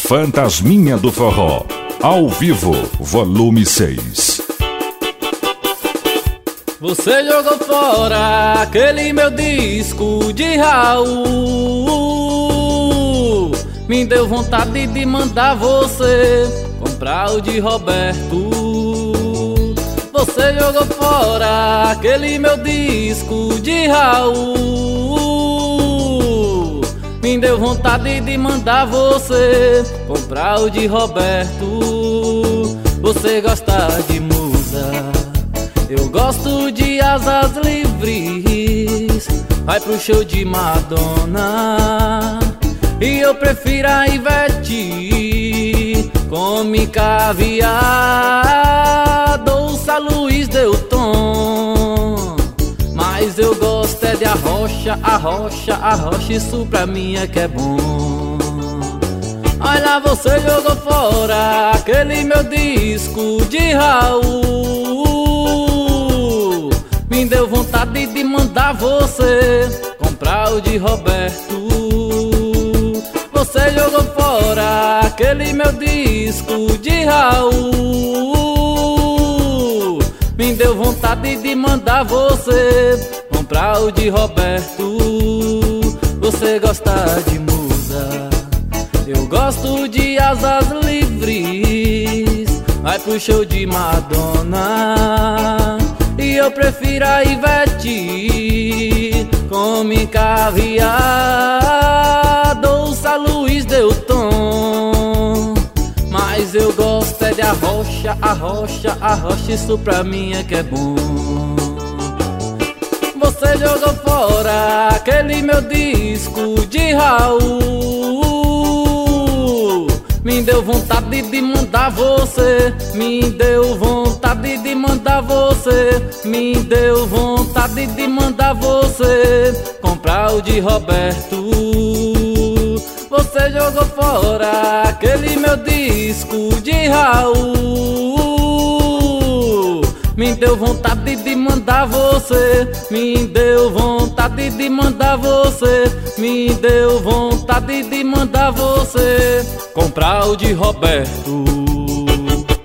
Fantasminha do Forró, ao vivo, volume 6. Você jogou fora aquele meu disco de Raul. Me deu vontade de mandar você comprar o de Roberto. Você jogou fora aquele meu disco de Raul. Me deu vontade de mandar você comprar o de Roberto. Você gosta de musa, eu gosto de asas livres. Vai pro show de Madonna e eu prefiro a Ivete. Come caviar, Douça Luiz Delton. Mas eu gosto é de arrocha, isso pra mim é que é bom. Olha, você jogou fora aquele meu disco de Raul. Me deu vontade de mandar você comprar o de Roberto. Você jogou fora aquele meu disco de Raul. Me deu vontade de mandar você comprar o de Roberto. Você gosta de musa, eu gosto de asas livres. Vai pro show de Madonna e eu prefiro a Ivete. Come caviar, Douça Luiz Delton. Mas eu gosto é de arrocha, isso pra mim é que é bom. Você jogou fora aquele meu disco de Raul. Me deu vontade de mandar você, me deu vontade de mandar você, me deu vontade de mandar você comprar o de Roberto. Você jogou fora aquele meu disco de Raul. Me deu vontade de mandar você, me deu vontade de mandar você, me deu vontade de mandar você comprar o de Roberto.